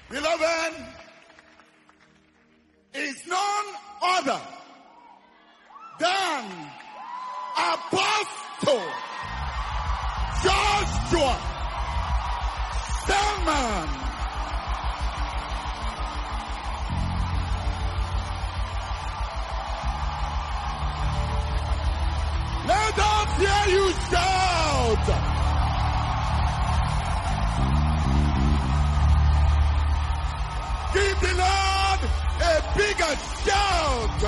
Beloved, is none other than Apostle Joshua Selman. Let us hear you shout. Give the Lord a bigger shout.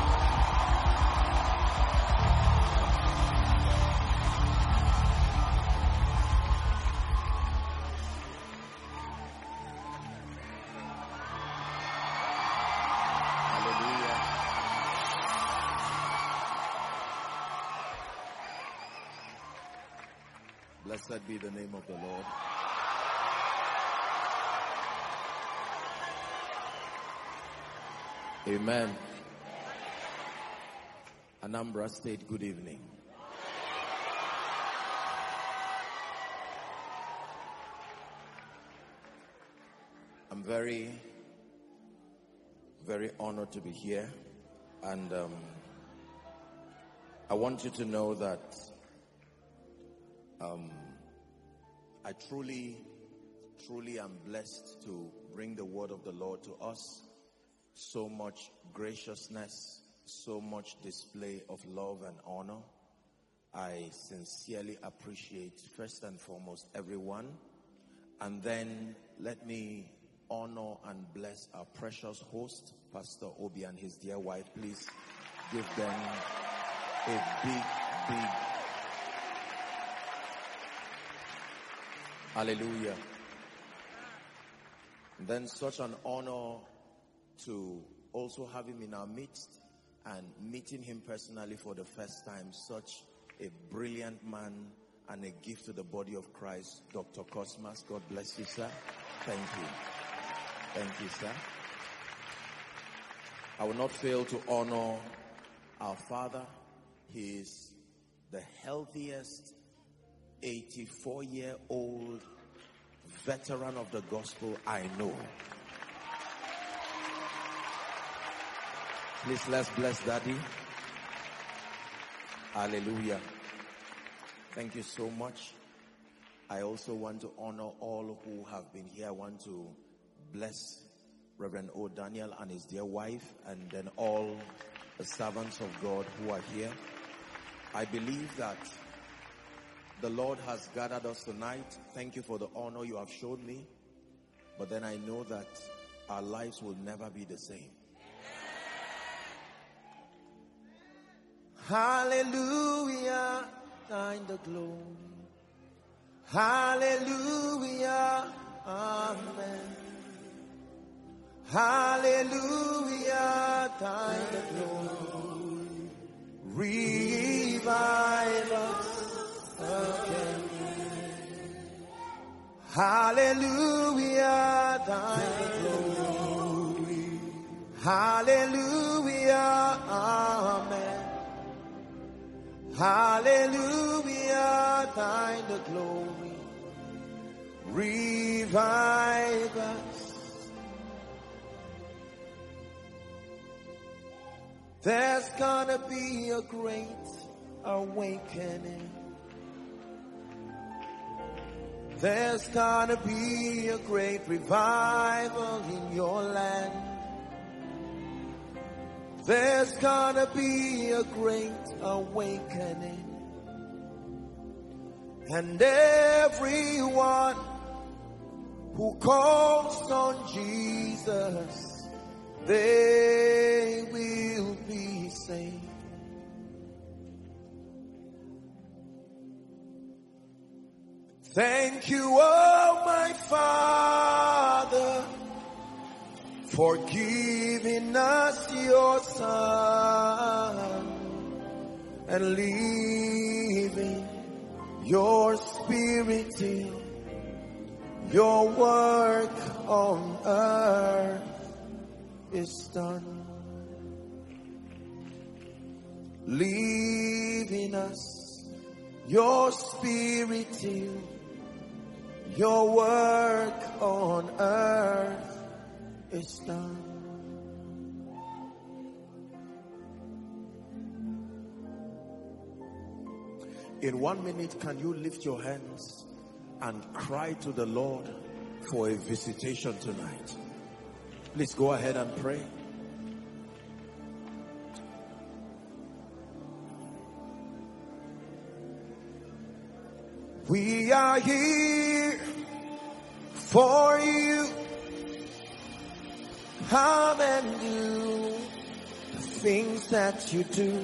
Hallelujah. Blessed be the name of the Lord. Amen. Anambra State, good evening. I'm very, very honored to be here, and I want you to know that I truly am blessed to bring the word of the Lord to us. So much graciousness, so much display of love and honor. I sincerely appreciate, first and foremost, everyone. And then let me honor and bless our precious host, Pastor Obi, and his dear wife. Please give them a big hallelujah. And then such an honor to also have him in our midst and meeting him personally for the first time. Such a brilliant man and a gift to the body of Christ, Dr. Cosmas. God bless you, sir. Thank you. Thank you, sir. I will not fail to honor our father. He is the healthiest 84-year-old veteran of the gospel I know. Please, let's bless Daddy. Hallelujah. Thank you so much. I also want to honor all who have been here. I want to bless Reverend O. Daniel and his dear wife, and then all the servants of God who are here. I believe that the Lord has gathered us tonight. Thank you for the honor you have shown me. But then I know that our lives will never be the same. Hallelujah, thine the glory. Hallelujah, amen. Hallelujah, thine the glory. Revive us again. Hallelujah, thine the glory. Hallelujah, amen. Hallelujah, thine the glory. Revive us. There's gonna be a great awakening. There's gonna be a great revival in your land. There's gonna be a great awakening. And everyone who calls on Jesus, they will be saved. Thank you, oh my Father, for giving us your Son and leaving your Spirit till your work on earth is done. Leaving us your Spirit till your work on earth is done. In 1 minute, can you lift your hands and cry to the Lord for a visitation tonight? Please go ahead and pray. We are here for you. Come and do the things that you do.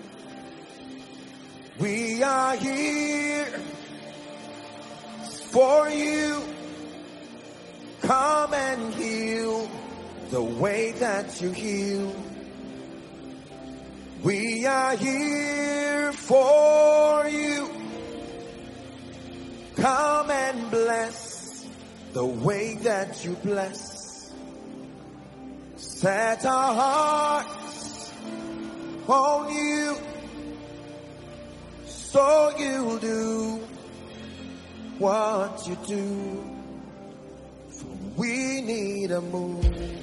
We are here for you. Come and heal the way that you heal. We are here for you. Come and bless the way that you bless. Set our hearts on you, so you do what you do. For we need a move.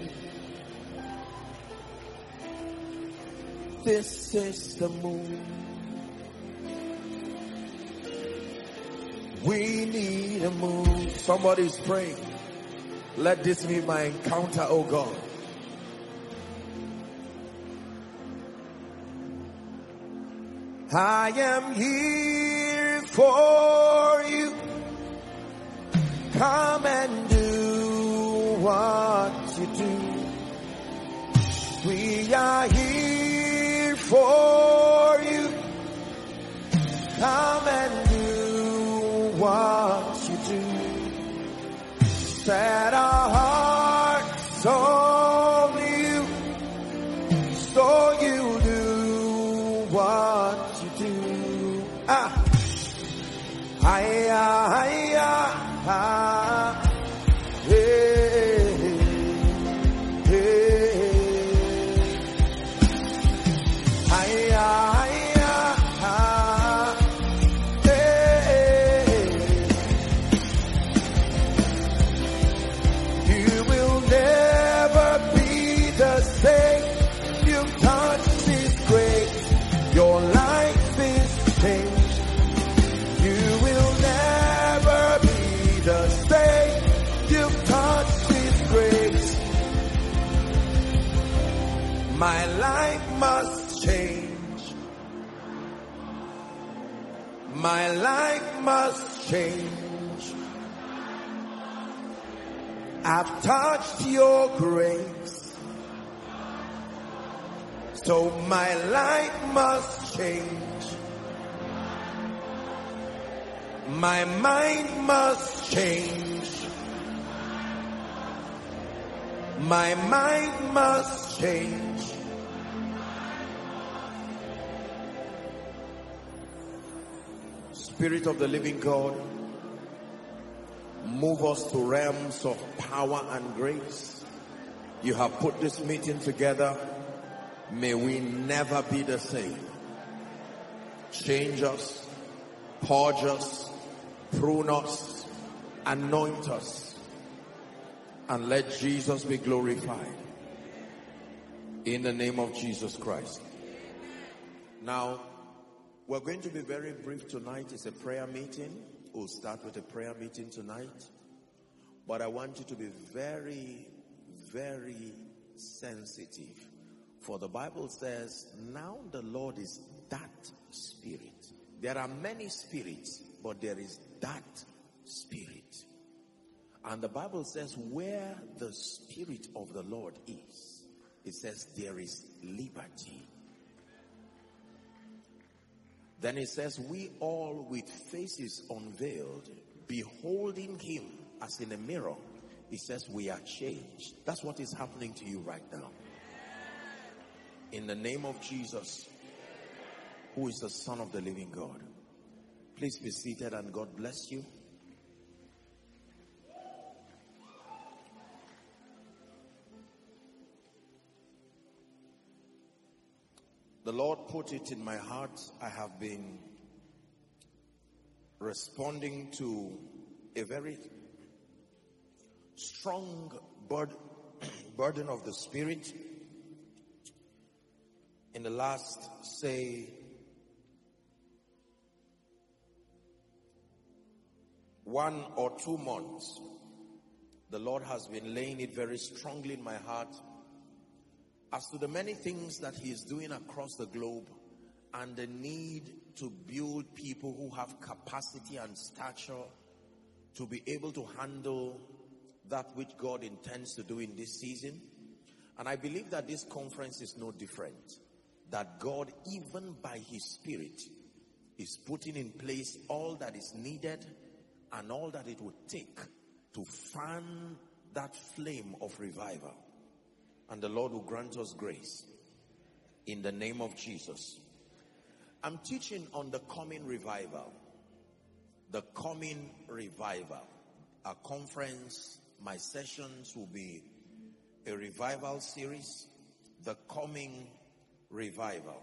This is the move. We need a move. Somebody's praying. Let this be my encounter, oh God. I am here for you. Come and do what you do. We are here for you. Come and do what you do. Set our hearts on you, so you do what you do. You will never be the same. You've touched His grace. Your life is changed. You will never be the same. You've touched His grace. My life must change. My life must change. I've touched your grace. So my life must change. My mind must change. My mind must change. Spirit of the living God, move us to realms of power and grace. You have put this meeting together. May we never be the same. Change us, purge us, prune us, anoint us, and let Jesus be glorified. In the name of Jesus Christ. Now, we're going to be very brief tonight. It's a prayer meeting. We'll start with a prayer meeting tonight. But I want you to be very, very sensitive. For the Bible says, now the Lord is that Spirit. There are many spirits, but there is that Spirit. And the Bible says, where the Spirit of the Lord is, it says there is liberty. Then it says, we all with faces unveiled, beholding Him as in a mirror. It says we are changed. That's what is happening to you right now. In the name of Jesus, who is the Son of the living God. Please be seated and God bless you. The Lord put it in my heart. I have been responding to a very strong burden of the Spirit. In the last, say, 1 or 2 months, the Lord has been laying it very strongly in my heart as to the many things that He is doing across the globe and the need to build people who have capacity and stature to be able to handle that which God intends to do in this season. And I believe that this conference is no different. That God, even by His Spirit, is putting in place all that is needed and all that it would take to fan that flame of revival. And the Lord will grant us grace in the name of Jesus. I'm teaching on the coming revival. The coming revival. Our conference, my sessions will be a revival series. The coming revival.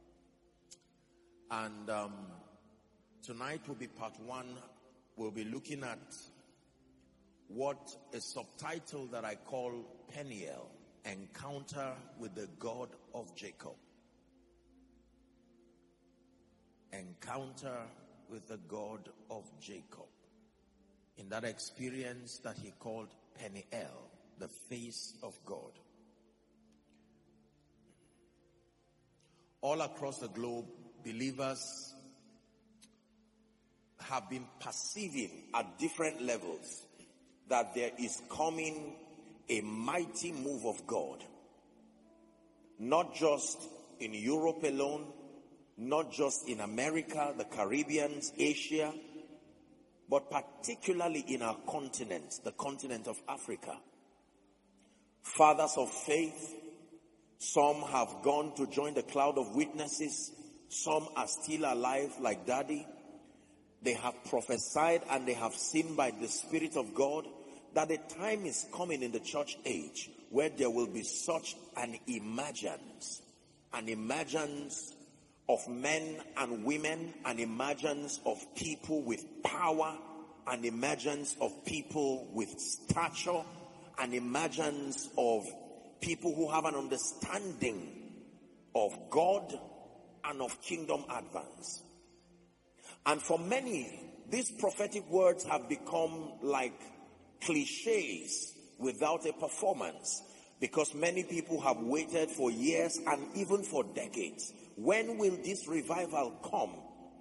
And tonight will be part 1. We'll be looking at what a subtitle that I call Peniel, Encounter with the God of Jacob. Encounter with the God of Jacob. In that experience that he called Peniel, the face of God. All across the globe, believers have been perceiving at different levels that there is coming a mighty move of God. Not just in Europe alone, not just in America, the Caribbean, Asia, but particularly in our continent, the continent of Africa. Fathers of faith, some have gone to join the cloud of witnesses, some are still alive like Daddy. They have prophesied and they have seen by the Spirit of God that a time is coming in the church age where there will be such an emergence of men and women, an emergence of people with power, an emergence of people with stature, an emergence of people who have an understanding of God and of kingdom advance. And for many, these prophetic words have become like cliches without a performance, because many people have waited for years and even for decades. When will this revival come?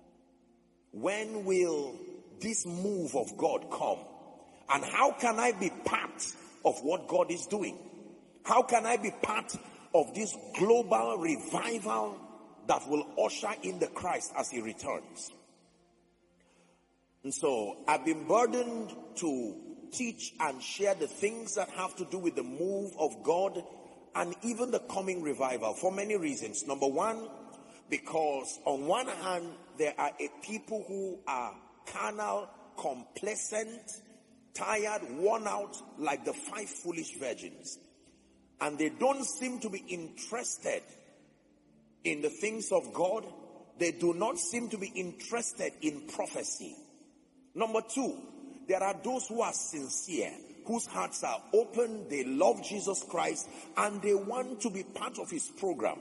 When will this move of God come? And how can I be part of what God is doing? How can I be part of this global revival that will usher in the Christ as he returns? And so I've been burdened to teach and share the things that have to do with the move of God and even the coming revival for many reasons. Number one, because on one hand, there are a people who are carnal, complacent, tired, worn out, like the 5 foolish virgins. And they don't seem to be interested in the things of God. They do not seem to be interested in prophecy. Number two, there are those who are sincere, whose hearts are open, they love Jesus Christ, and they want to be part of his program.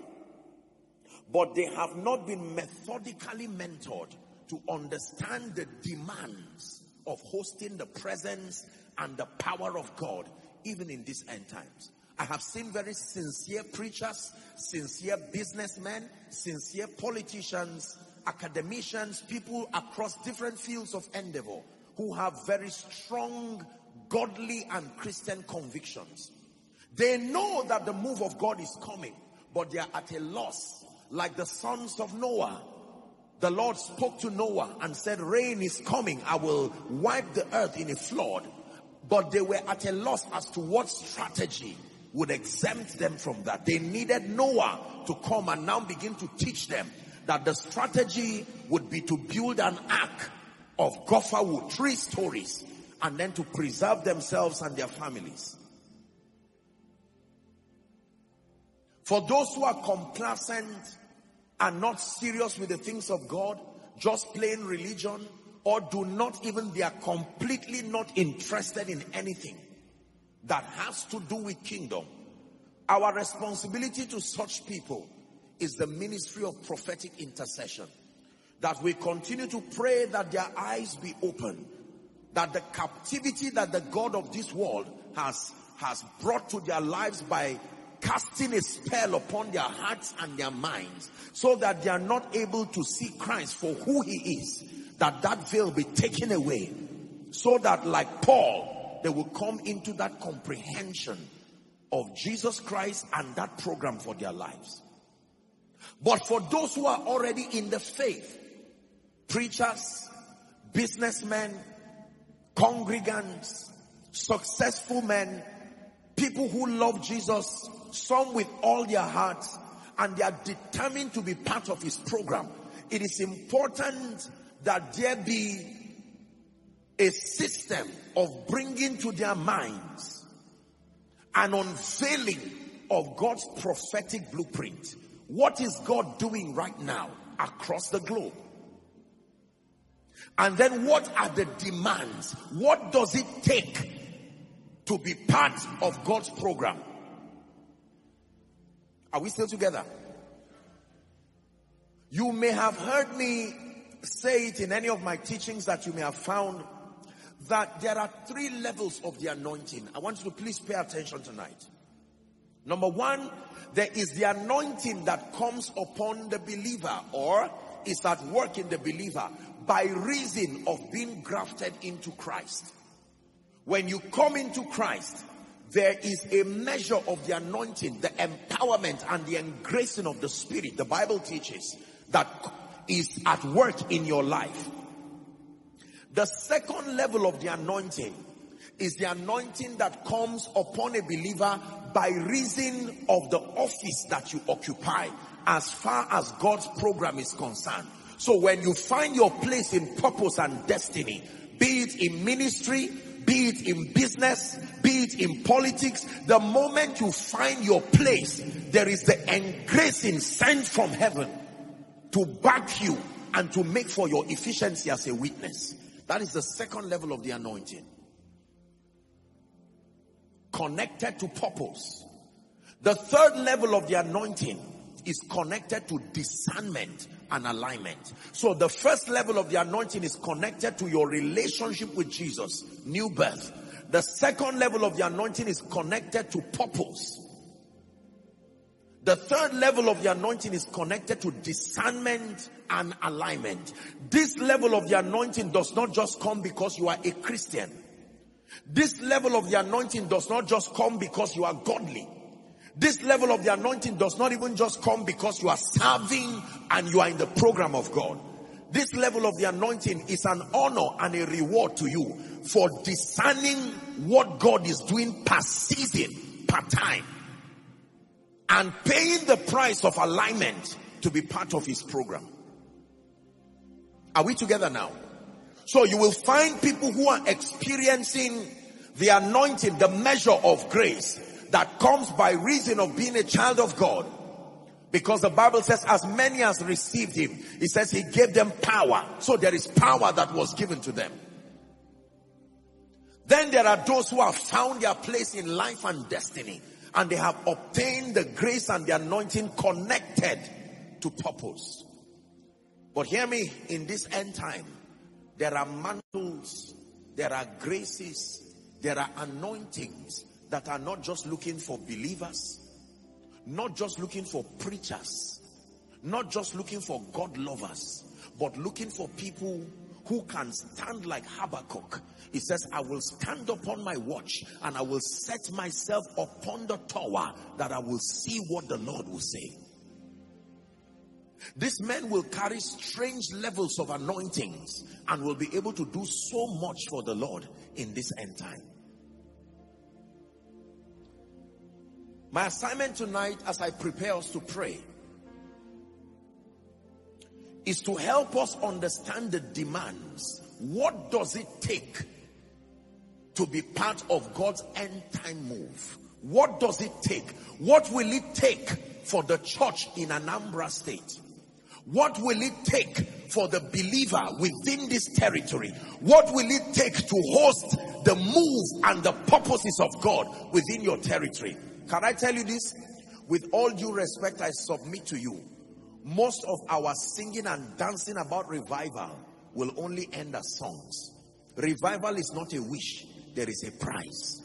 But they have not been methodically mentored to understand the demands of hosting the presence and the power of God, even in these end times. I have seen very sincere preachers, sincere businessmen, sincere politicians, academicians, people across different fields of endeavor who have very strong godly and Christian convictions. They know that the move of God is coming, but they are at a loss. Like the sons of Noah, the Lord spoke to Noah and said, rain is coming, I will wipe the earth in a flood. But they were at a loss as to what strategy would exempt them from that. They needed Noah to come and now begin to teach them that the strategy would be to build an ark of gopher wood, 3 stories, and then to preserve themselves and their families. For those who are complacent and not serious with the things of God, just plain religion, or do not even, they are completely not interested in anything that has to do with kingdom, Our responsibility to such people is the ministry of prophetic intercession. That we continue to pray that their eyes be open, that the captivity that the God of this world has brought to their lives by casting a spell upon their hearts and their minds, so that they are not able to see Christ for who he is, that veil be taken away, so that like Paul, they will come into that comprehension of Jesus Christ and that program for their lives. But for those who are already in the faith, preachers, businessmen, congregants, successful men, people who love Jesus, some with all their hearts, and they are determined to be part of his program, it is important that there be a system of bringing to their minds an unveiling of God's prophetic blueprint. What is God doing right now across the globe? And then what are the demands? What does it take to be part of God's program? Are we still together? You may have heard me say it in any of my teachings that you may have found, that there are 3 levels of the anointing. I want you to please pay attention tonight. Number 1, there is the anointing that comes upon the believer, or is at work in the believer by reason of being grafted into Christ. When you come into Christ, there is a measure of the anointing, the empowerment and the engracing of the Spirit, the Bible teaches, that is at work in your life. The second level of the anointing is the anointing that comes upon a believer by reason of the office that you occupy as far as God's program is concerned. So when you find your place in purpose and destiny, be it in ministry, be it in business, be it in politics, the moment you find your place, there is the engracing sent from heaven to back you and to make for your efficiency as a witness. That is the second level of the anointing. Connected to purpose. The third level of the anointing is connected to discernment and alignment. So the first level of the anointing is connected to your relationship with Jesus, new birth. The second level of the anointing is connected to purpose. The third level of the anointing is connected to discernment and alignment. This level of the anointing does not just come because you are a Christian. This level of the anointing does not just come because you are godly. This level of the anointing does not even just come because you are serving and you are in the program of God. This level of the anointing is an honor and a reward to you for discerning what God is doing per season, per time, and paying the price of alignment to be part of his program. Are we together now? So you will find people who are experiencing the anointing, the measure of grace that comes by reason of being a child of God. Because the Bible says, as many as received him, it says he gave them power. So there is power that was given to them. Then there are those who have found their place in life and destiny, and they have obtained the grace and the anointing connected to purpose. But hear me, in this end time, there are mantles, there are graces, there are anointings that are not just looking for believers, not just looking for preachers, not just looking for God lovers, but looking for people who can stand like Habakkuk. He says, I will stand upon my watch and I will set myself upon the tower that I will see what the Lord will say. These men will carry strange levels of anointings and will be able to do so much for the Lord in this end time. My assignment tonight, as I prepare us to pray, is to help us understand the demands. What does it take to be part of God's end time move? What does it take? What will it take for the church in Anambra State? What will it take for the believer within this territory? What will it take to host the move and the purposes of God within your territory? Can I tell you this? With all due respect, I submit to you, most of our singing and dancing about revival will only end as songs. Revival is not a wish, there is a price.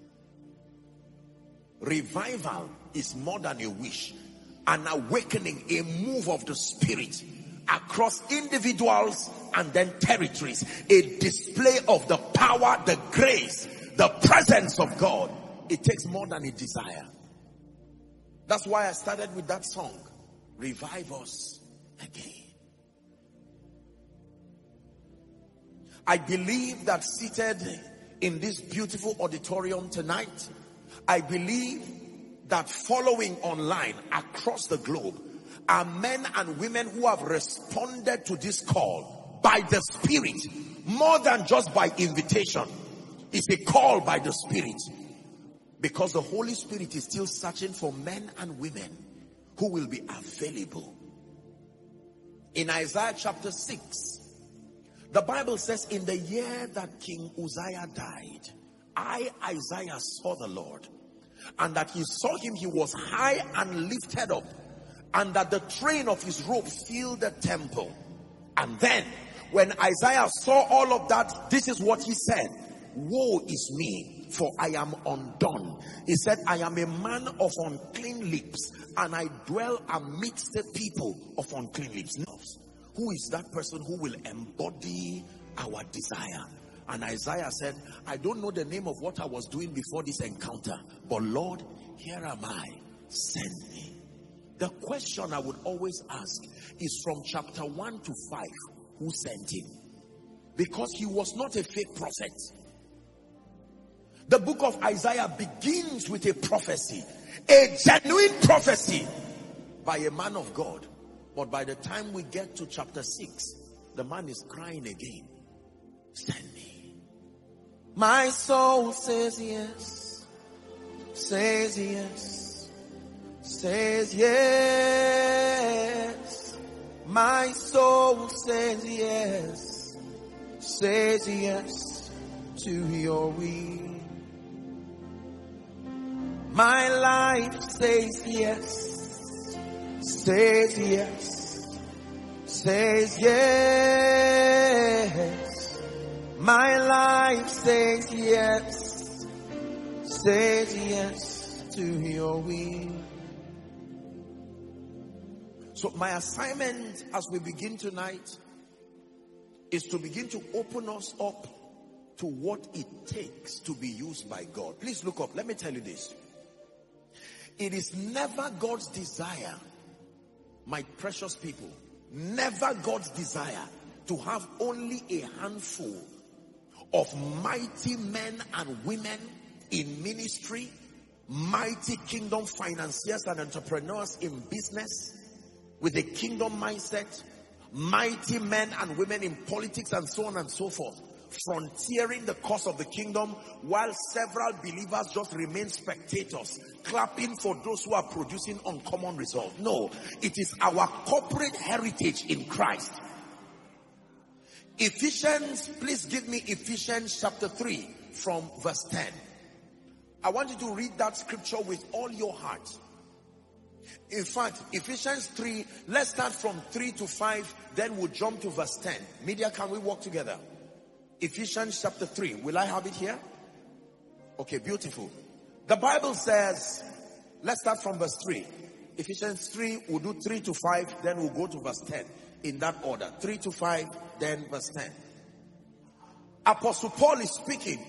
Revival is more than a wish, an awakening, a move of the Spirit across individuals and then territories, a display of the power, the grace, the presence of God. It takes more than a desire. That's why I started with that song, Revive Us Again. I believe that seated in this beautiful auditorium tonight, I believe that following online across the globe are men and women who have responded to this call by the Spirit, more than just by invitation. It's a call by the Spirit, because the Holy Spirit is still searching for men and women who will be available. In Isaiah chapter 6, the Bible says, in the year that King Uzziah died, I, Isaiah, saw the Lord, and that he saw him, he was high and lifted up, and that the train of his robe filled the temple. And then, when Isaiah saw all of that, this is what he said: woe is me, for I am undone. He said, I am a man of unclean lips, and I dwell amidst the people of unclean lips. Who is that person who will embody our desire? And Isaiah said, I don't know the name of what I was doing before this encounter, but Lord, here am I, send me. The question I would always ask is, from chapter 1 to 5, who sent him? Because he was not a fake prophet. The book of Isaiah begins with a prophecy, a genuine prophecy by a man of God. But by the time we get to chapter 6, the man is crying again, send me. My soul says yes, says yes, says yes. My soul says yes, says yes to your will. My life says yes, says yes, says yes. My life says yes, says yes to your will. So my assignment as we begin tonight is to begin to open us up to what it takes to be used by God. Please look up. Let me tell you this. It is never God's desire, my precious people, never God's desire to have only a handful of mighty men and women in ministry, mighty kingdom financiers and entrepreneurs in business with a kingdom mindset, mighty men and women in politics and so on and so forth, frontiering the cause of the kingdom, while several believers just remain spectators, clapping for those who are producing uncommon results. No, it is our corporate heritage in Christ. Ephesians, please give me Ephesians chapter 3 from verse 10. I want you to read that scripture with all your heart. In fact, Ephesians 3, let's start from 3 to 5, then we'll jump to verse 10. Media, can we work together? Ephesians chapter 3. Will I have it here? Okay, beautiful. The Bible says, let's start from verse 3. Ephesians 3, we'll do 3 to 5, then we'll go to verse 10. In that order. 3 to 5, then verse 10. Apostle Paul is speaking.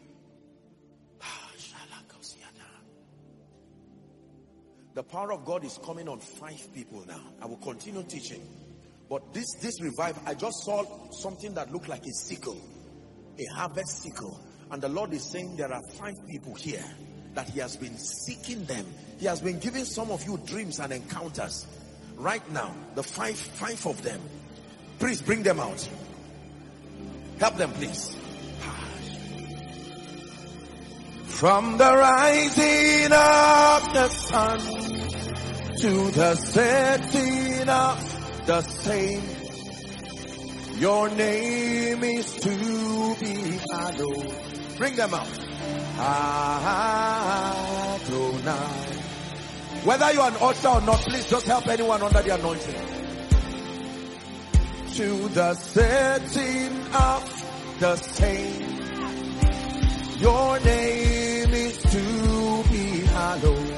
The power of God is coming on 5 people now. I will continue teaching. But this revival, I just saw something that looked like a sickle. A harvest sickle. And the Lord is saying there are 5 people here that he has been seeking them. He has been giving some of you dreams and encounters. Right now, the five of them. Please bring them out. Help them, please. From the rising of the sun to the setting of the same, your name is to be hallowed. Bring them out. Adonai. Whether you're an usher or not, please just help anyone under the anointing. To the setting of the same, your name is to be hallowed.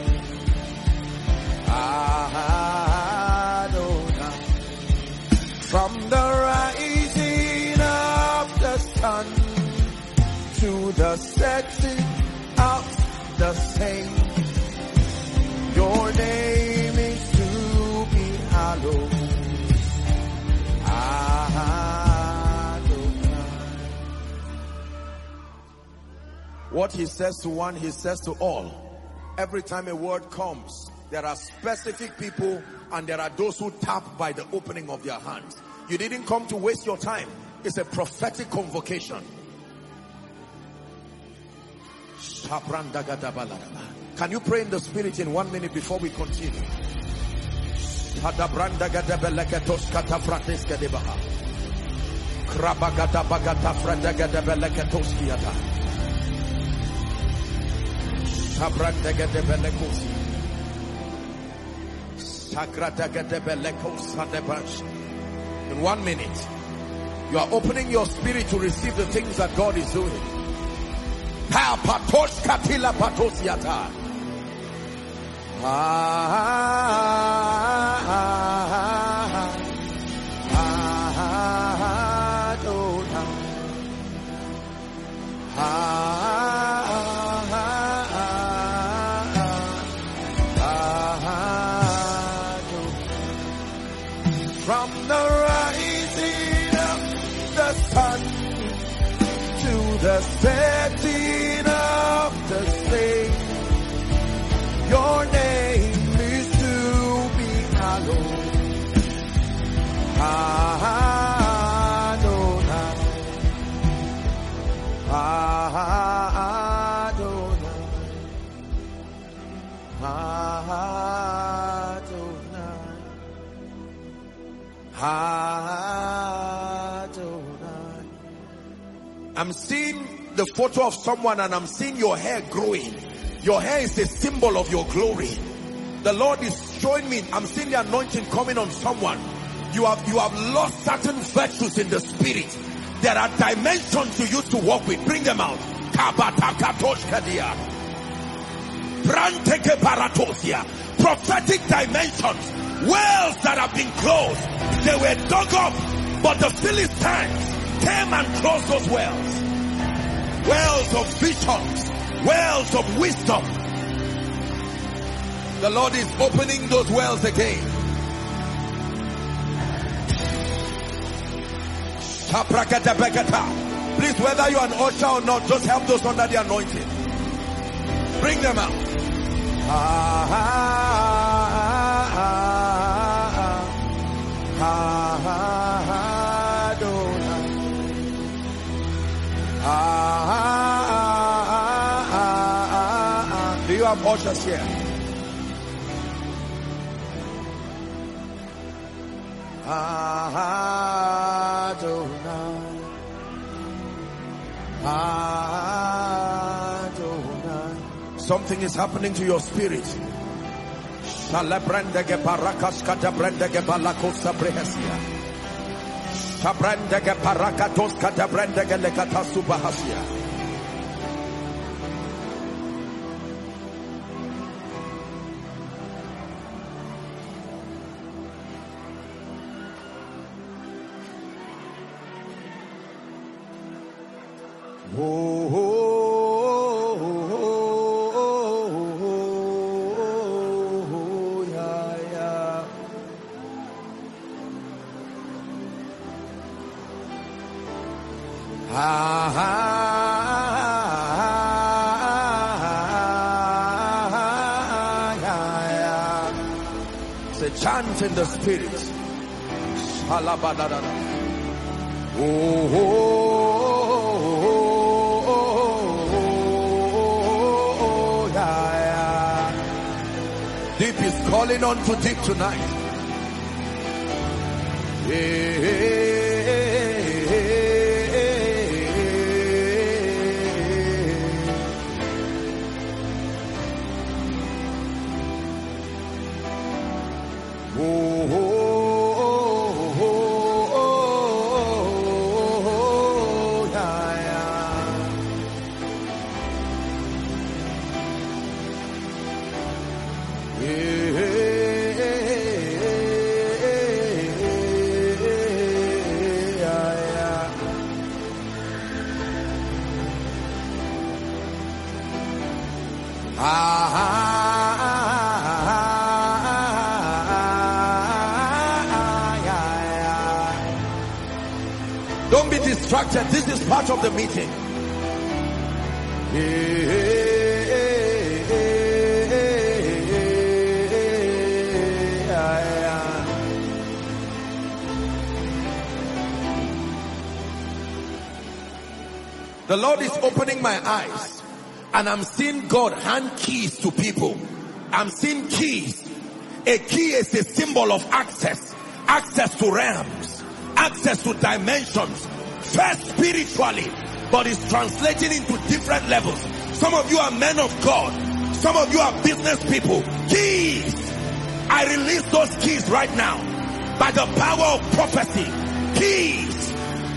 Adonai. From the rising of the sun to the setting of the same, your name is to be hallowed. What he says to one, he says to all. Every time a word comes, there are specific people and there are those who tap by the opening of their hands. You didn't come to waste your time. It's a prophetic convocation. Can you pray in the spirit in 1 minute before we continue? In 1 minute, you are opening your spirit to receive the things that God is doing. From the rising of the sun to the setting of the same, your name is to be hallowed. Adonai, Adonai. I'm seeing the photo of someone and I'm seeing your hair growing. Your hair is a symbol of your glory. The Lord is showing me, I'm seeing the anointing coming on someone. You have lost certain virtues in the spirit. There are dimensions you used to walk with. Bring them out. Prophetic dimensions. Wells that have been closed. They were dug up, but the Philistines came and closed those wells. Wells of visions. Wells of wisdom. The Lord is opening those wells again. Please, whether you're an usher or not, just help those under the anointing. Bring them out. Do you have ushers here? Something is happening to your spirit. It's a chant in the spirit. Deep is calling on to deep tonight. Oh, oh, oh, oh, yeah, yeah. Don't be distracted. This is part of the meeting. The Lord is opening my eyes, and I'm seeing God hand keys to people. I'm seeing keys. A key is a symbol of access. Access to realms. Access to dimensions. First spiritually, but it's translating into different levels. Some of you are men of God. Some of you are business people. Keys. I release those keys right now by the power of prophecy. Keys.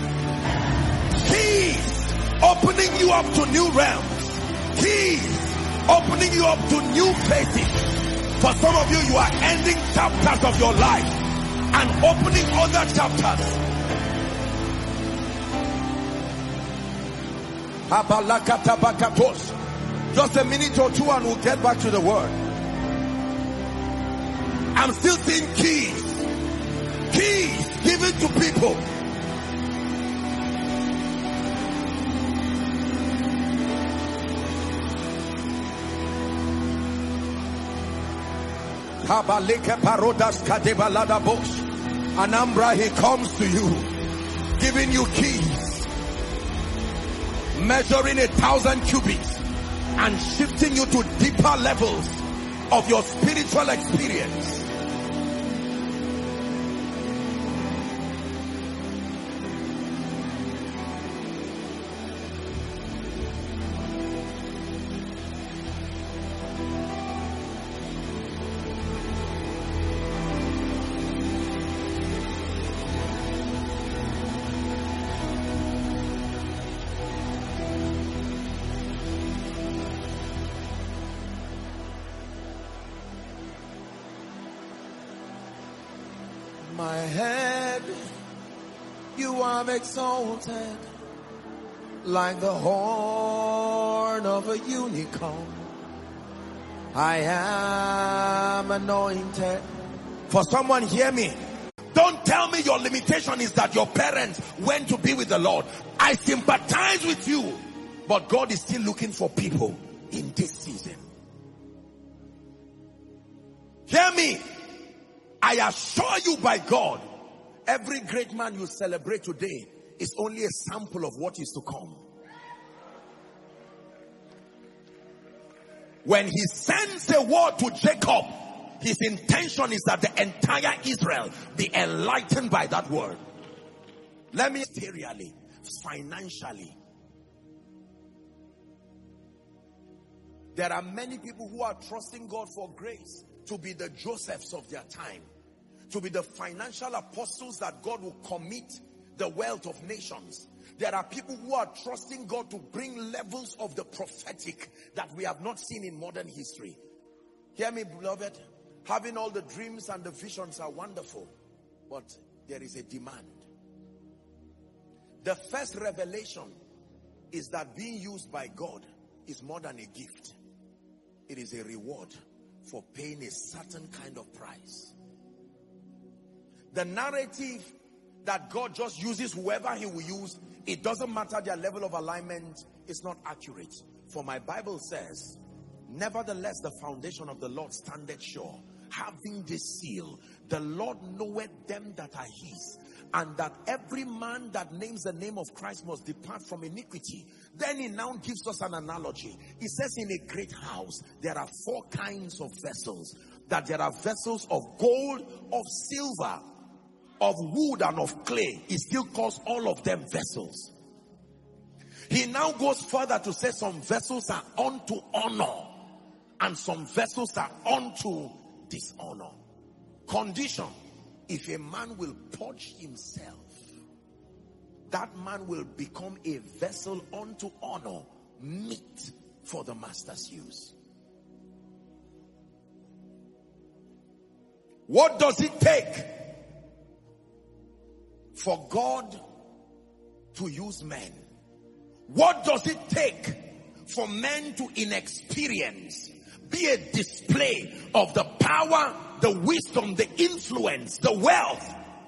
Keys. Opening you up to new realms. Keys. Opening you up to new places. For some of you, you are ending chapters of your life and opening other chapters. Just a minute or two and we'll get back to the word. I'm still seeing keys. Keys given to people. Anambra, he comes to you, giving you keys, measuring 1,000 cubits and shifting you to deeper levels of your spiritual experience. My head, you are exalted like the horn of a unicorn. I am anointed. For someone, hear me. Don't tell me your limitation is that your parents went to be with the Lord. I sympathize with you, but God is still looking for people in this season. Hear me. I assure you by God, every great man you celebrate today is only a sample of what is to come. When he sends a word to Jacob, his intention is that the entire Israel be enlightened by that word. Let me materially, financially. There are many people who are trusting God for grace to be the Josephs of their time, to be the financial apostles that God will commit the wealth of nations. There are people who are trusting God to bring levels of the prophetic that we have not seen in modern history. Hear me, beloved. Having all the dreams and the visions are wonderful, but there is a demand. The first revelation is that being used by God is more than a gift. It is a reward for paying a certain kind of price. The narrative that God just uses whoever he will use, it doesn't matter their level of alignment, it's not accurate. For my Bible says, nevertheless the foundation of the Lord standeth sure, having this seal, the Lord knoweth them that are his, and that every man that names the name of Christ must depart from iniquity. Then he now gives us an analogy. He says in a great house, there are 4 kinds of vessels. That there are vessels of gold, of silver, of wood, and of clay. He still calls all of them vessels. He now goes further to say some vessels are unto honor, and some vessels are unto dishonor. Condition: if a man will purge himself, that man will become a vessel unto honor, meet for the master's use. What does it take for God to use men? What does it take for men to, in experience, be a display of the power, the wisdom, the influence, the wealth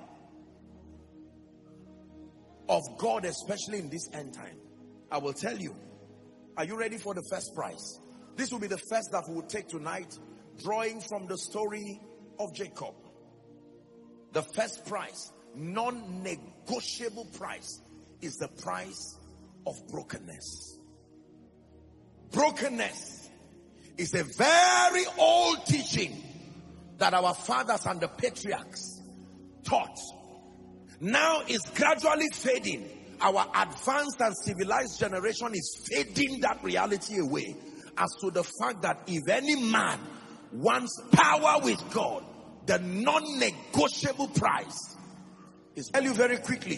of God, especially in this end time? I will tell you. Are you ready for the first prize? This will be the first that we will take tonight, drawing from the story of Jacob. The first prize, non-negotiable prize, is the price of brokenness. Brokenness is a very old teaching that our fathers and the patriarchs taught. Now it's gradually fading. Our advanced and civilized generation is fading that reality away, as to the fact that if any man wants power with God, the non-negotiable price is, I'll tell you very quickly.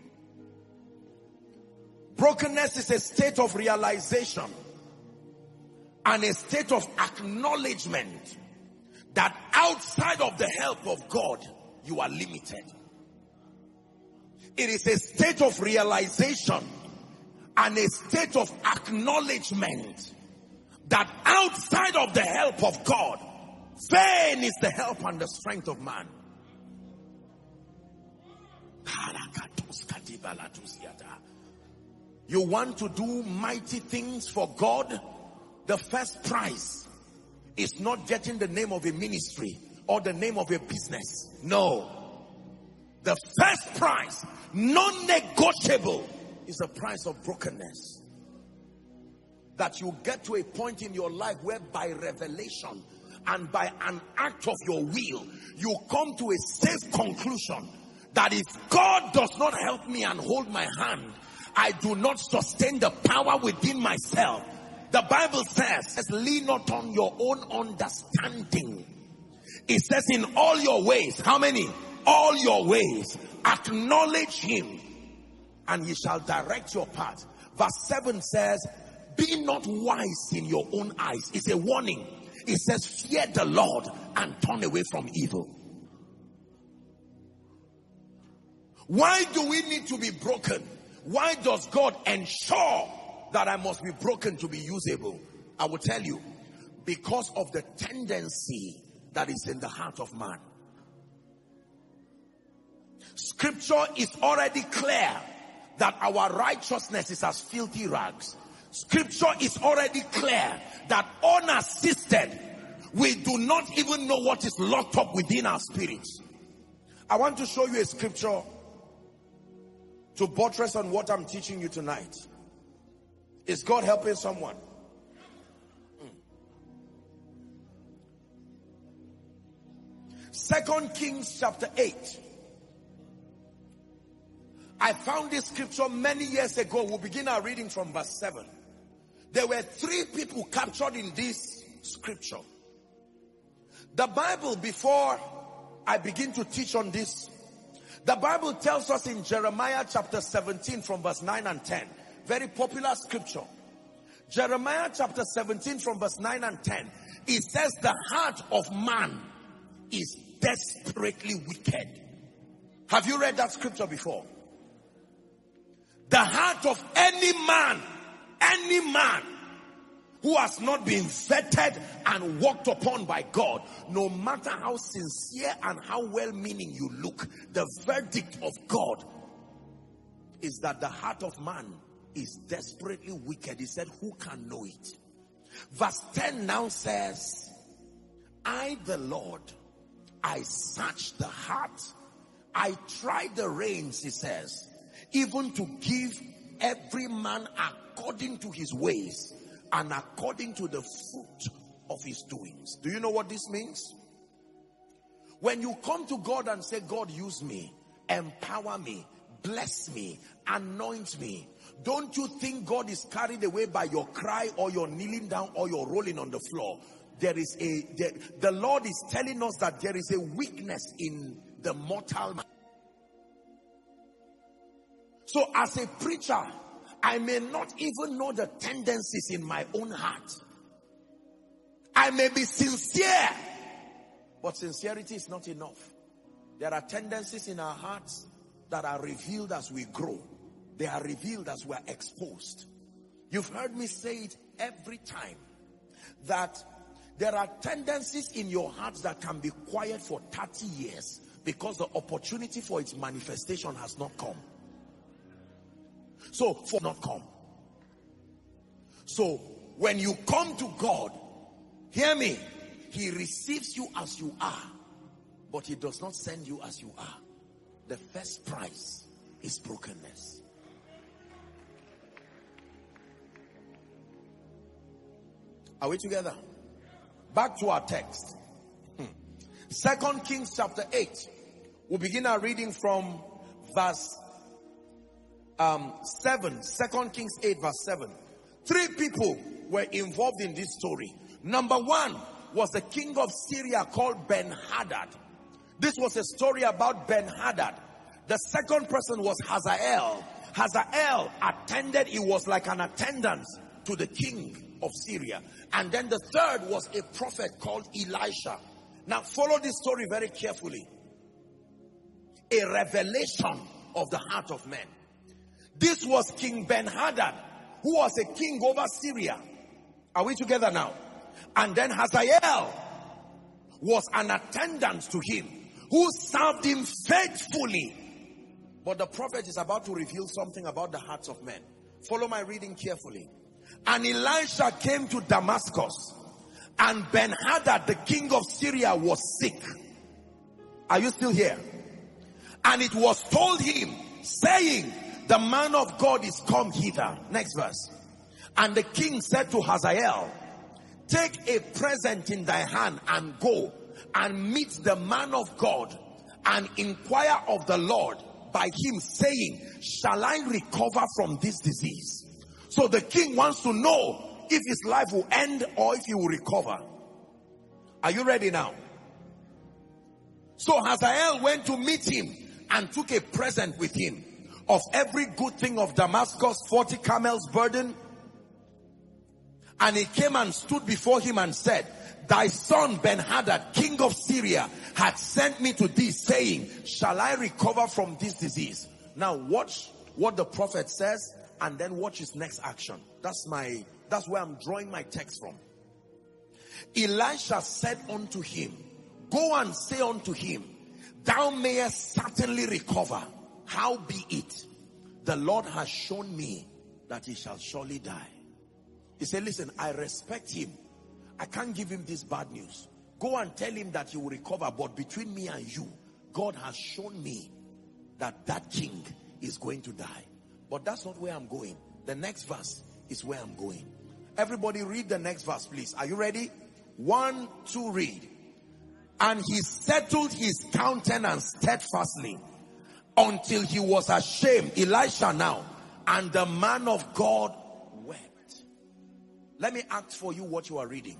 Brokenness is a state of realization and a state of acknowledgement that outside of the help of God, you are limited. It is a state of realization and a state of acknowledgement that outside of the help of God, vain is the help and the strength of man. You want to do mighty things for God? The first prize is not getting the name of a ministry or the name of a business. No. The first prize, non-negotiable, is the price of brokenness. That you get to a point in your life where by revelation and by an act of your will, you come to a safe conclusion that if God does not help me and hold my hand, I do not sustain the power within myself. The Bible says, lean not on your own understanding. It says, in all your ways, how many? All your ways, acknowledge him, and he shall direct your path. Verse 7 says, be not wise in your own eyes. It's a warning. It says, fear the Lord and turn away from evil. Why do we need to be broken? Why does God ensure that I must be broken to be usable? I will tell you, because of the tendency that is in the heart of man. Scripture is already clear that our righteousness is as filthy rags. Scripture is already clear that unassisted, we do not even know what is locked up within our spirits. I want to show you a scripture to buttress on what I'm teaching you tonight. Is God helping someone? 2 Kings chapter 8. I found this scripture many years ago. We'll begin our reading from verse 7. There were 3 people captured in this scripture. The Bible, before I begin to teach on this, the Bible tells us in Jeremiah chapter 17 from verse 9 and 10. Very popular scripture. Jeremiah chapter 17 from verse 9 and 10. It says the heart of man is desperately wicked. Have you read that scripture before? The heart of any man who has not been vetted and walked upon by God, no matter how sincere and how well-meaning you look, the verdict of God is that the heart of man is desperately wicked. He said, who can know it? Verse 10 now says, I, the Lord, I search the heart. I try the reins, he says, even to give every man according to his ways and according to the fruit of his doings. Do you know what this means? When you come to God and say, God, use me, empower me, bless me, anoint me, don't you think God is carried away by your cry or your kneeling down or your rolling on the floor? the Lord is telling us that there is a weakness in the mortal man. So as a preacher, I may not even know the tendencies in my own heart. I may be sincere, but sincerity is not enough. There are tendencies in our hearts that are revealed as we grow. They are revealed as we are exposed. You've heard me say it every time, that there are tendencies in your heart that can be quiet for 30 years because the opportunity for its manifestation has not come. So when you come to God, hear me, he receives you as you are, but he does not send you as you are. The first price is brokenness. Are we together? Back to our text. 2 Kings chapter 8. We'll begin our reading from verse 7. 2 Kings 8 verse 7. 3 people were involved in this story. Number 1 was the king of Syria called Ben-Hadad. This was a story about Ben-Hadad. The second person was Hazael. Hazael attended, he was like an attendant to the king of Syria. And then the third was a prophet called Elisha. Now follow this story very carefully. A revelation of the heart of men. This was King Ben-Hadad, who was a king over Syria. Are we together now? And then Hazael was an attendant to him, who served him faithfully. But the prophet is about to reveal something about the hearts of men. Follow my reading carefully. And Elisha came to Damascus, and Ben-Hadad, the king of Syria, was sick. Are you still here? And it was told him, saying, the man of God is come hither. Next verse. And the king said to Hazael, take a present in thy hand and go and meet the man of God and inquire of the Lord by him, saying, shall I recover from this disease? So the king wants to know if his life will end or if he will recover. Are you ready now? So Hazael went to meet him and took a present with him. Of every good thing of Damascus, 40 camels burden. And he came and stood before him and said, thy son Ben-Hadad, king of Syria, had sent me to thee, saying, shall I recover from this disease? Now watch what the prophet says, and then watch his next action. That's where I'm drawing my text from. Elisha said unto him, go and say unto him, thou mayest certainly recover. How be it? The Lord has shown me that he shall surely die. He said, listen, I respect him. I can't give him this bad news. Go and tell him that he will recover. But between me and you, God has shown me that that king is going to die. But that's not where I'm going. The next verse is where I'm going. Everybody read the next verse, please. Are you ready? 1, 2, read. And he settled his countenance steadfastly until he was ashamed. Elisha now. And the man of God wept. Let me ask for you what you are reading.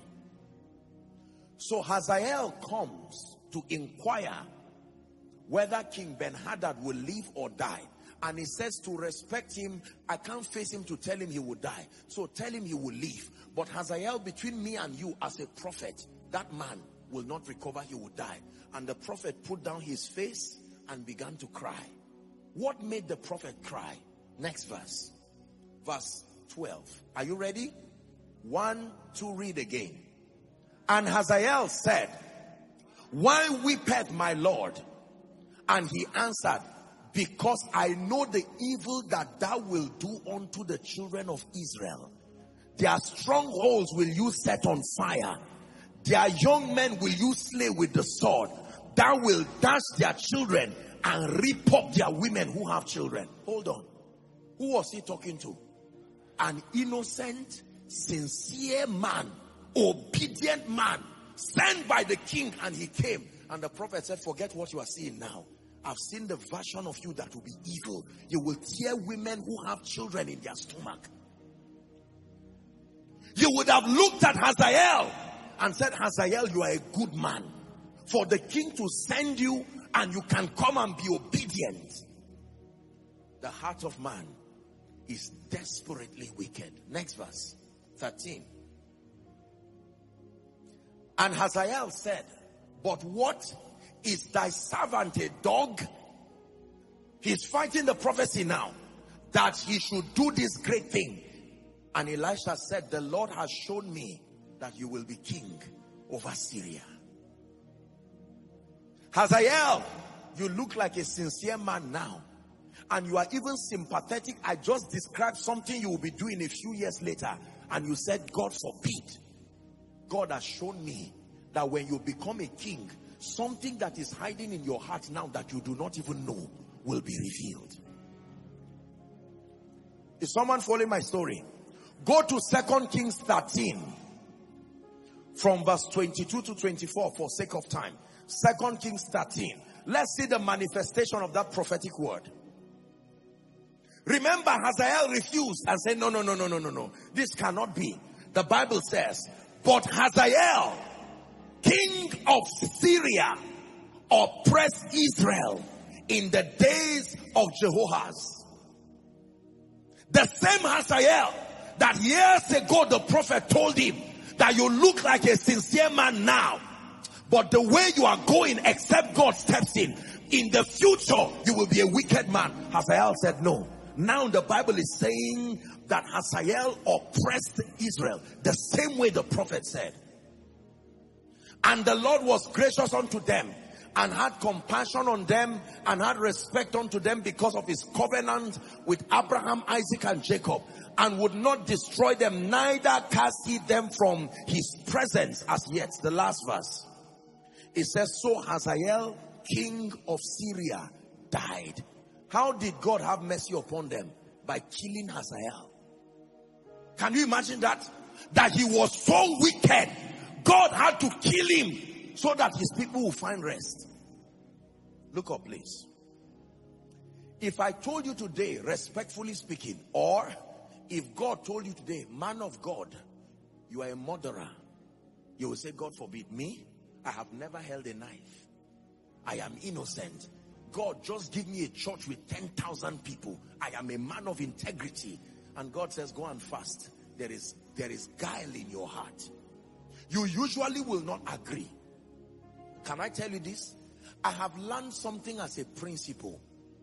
So Hazael comes to inquire whether King Ben-Hadad will live or die. And he says to respect him, I can't face him to tell him he will die. So tell him he will live. But Hazael, between me and you as a prophet, that man will not recover, he will die. And the prophet put down his face and began to cry. What made the prophet cry? Next verse. Verse 12. Are you ready? 1, 2, read again. And Hazael said, why weepeth my Lord? And he answered, because I know the evil that thou wilt do unto the children of Israel. Their strongholds will you set on fire. Their young men will you slay with the sword. Thou wilt dash their children and rip up their women who have children. Hold on. Who was he talking to? An innocent, sincere man, obedient man, sent by the king, and he came. And the prophet said, forget what you are seeing now. I've seen the version of you that will be evil. You will tear women who have children in their stomach. You would have looked at Hazael and said, Hazael, you are a good man, for the king to send you and you can come and be obedient. The heart of man is desperately wicked. Next verse, 13. And Hazael said, but what is thy servant a dog? He's fighting the prophecy now, that he should do this great thing. And Elisha said, the Lord has shown me that you will be king over Syria. Hazael, you look like a sincere man now. And you are even sympathetic. I just described something you will be doing a few years later. And you said, God forbid. God has shown me that when you become a king, something that is hiding in your heart now that you do not even know will be revealed. Is someone following my story? Go to 2 Kings 13 from verse 22 to 24 for sake of time. 2 Kings 13. Let's see the manifestation of that prophetic word. Remember, Hazael refused and said, no. This cannot be. The Bible says, but Hazael, king of Syria, oppressed Israel in the days of Jehoahaz. The same Hazael that years ago the prophet told him that you look like a sincere man now, but the way you are going, except God steps in the future you will be a wicked man. Hazael said no. Now the Bible is saying that Hazael oppressed Israel the same way the prophet said. And the Lord was gracious unto them and had compassion on them and had respect unto them because of his covenant with Abraham, Isaac, and Jacob, and would not destroy them, neither cast he them from his presence as yet. The last verse. It says, so Hazael, king of Syria, died. How did God have mercy upon them? By killing Hazael. Can you imagine that? That he was so wicked, God had to kill him so that his people will find rest. Look up, please. If I told you today, respectfully speaking, or if God told you today, man of God, you are a murderer, you will say, God forbid. Me? I have never held a knife. I am innocent. God, just give me a church with 10,000 people. I am a man of integrity. And God says, go and fast. There is guile in your heart. You usually will not agree. Can I tell you this? I have learned something as a principle.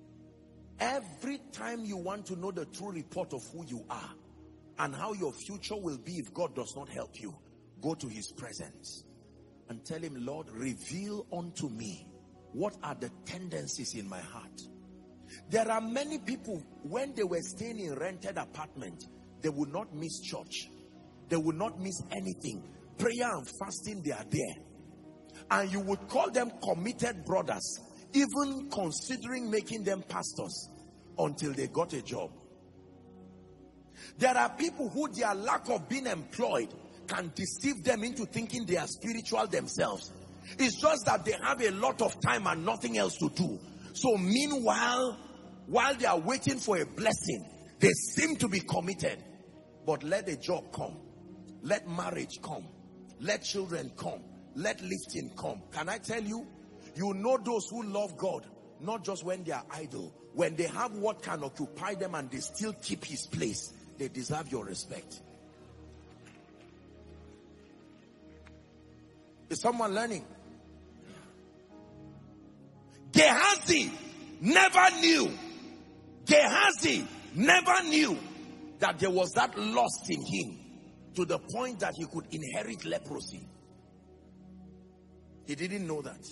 Every time you want to know the true report of who you are and how your future will be if God does not help you, go to his presence and tell him, Lord, reveal unto me what are the tendencies in my heart. There are many people, when they were staying in rented apartment, they would not miss church. They would not miss anything. Prayer and fasting, they are there. And you would call them committed brothers, even considering making them pastors, until they got a job. There are people who their lack of being employed can deceive them into thinking they are spiritual themselves. It's just that they have a lot of time and nothing else to do. So meanwhile, while they are waiting for a blessing, they seem to be committed. But let a job come. Let marriage come. Let children come. Let lifting come. Can I tell you? You know those who love God, not just when they are idle. When they have what can occupy them and they still keep his place, they deserve your respect. Is someone learning? Gehazi never knew that there was that lust in him to the point that he could inherit leprosy. He didn't know that.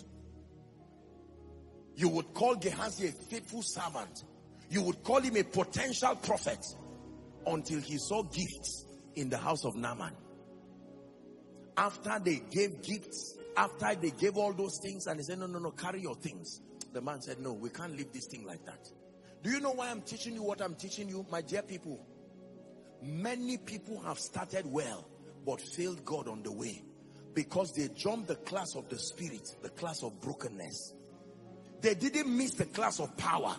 You would call Gehazi a faithful servant. You would call him a potential prophet until he saw gifts in the house of Naaman. After they gave gifts, after they gave all those things, and he said, no, carry your things. The man said, no, we can't leave this thing like that. Do you know why I'm teaching you what I'm teaching you? My dear people, many people have started well, but failed God on the way. Because they jumped the class of the spirit, the class of brokenness. They didn't miss the class of power.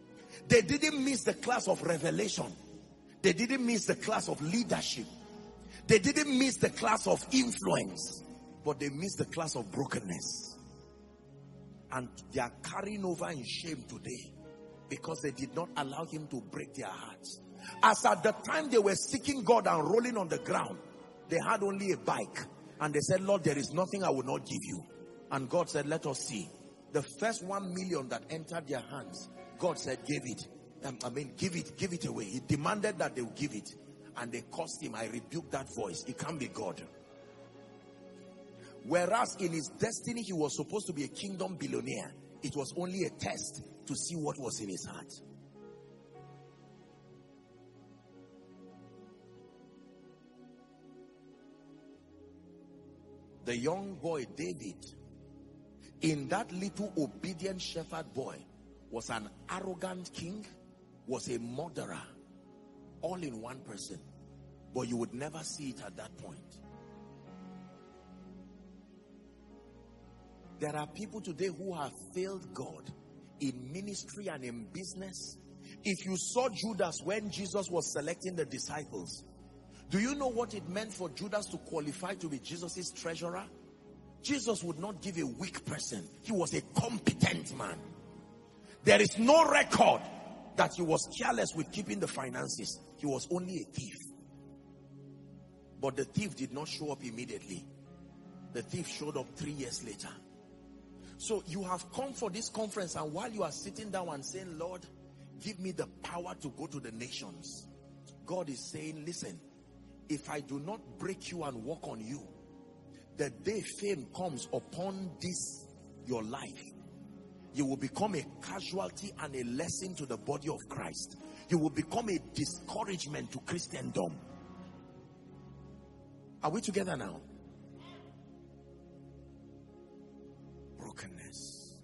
They didn't miss the class of revelation. They didn't miss the class of leadership. They didn't miss the class of influence, but they missed the class of brokenness. And they are carrying over in shame today because they did not allow him to break their hearts. As at the time they were seeking God and rolling on the ground, they had only a bike. And they said, Lord, there is nothing I will not give you. And God said, let us see. The first 1 million that entered their hands, God said, give it. Give it away. He demanded that they would give it. And they cursed him. I rebuked that voice. It can't be God. Whereas in his destiny, he was supposed to be a kingdom billionaire. It was only a test to see what was in his heart. The young boy, David, in that little obedient shepherd boy, was an arrogant king, was a murderer, all in one person. But you would never see it at that point. There are people today who have failed God in ministry and in business. If you saw Judas when Jesus was selecting the disciples, do you know what it meant for Judas to qualify to be Jesus's treasurer? Jesus would not give a weak person. He was a competent man. There is no record that he was careless with keeping the finances. He was only a thief. But the thief did not show up immediately. The thief showed up 3 years later. So you have come for this conference, and while you are sitting down and saying, Lord, give me the power to go to the nations, God is saying, listen, if I do not break you and work on you, the day fame comes upon this, your life, you will become a casualty and a lesson to the body of Christ. You will become a discouragement to Christendom. Are we together now? Brokenness.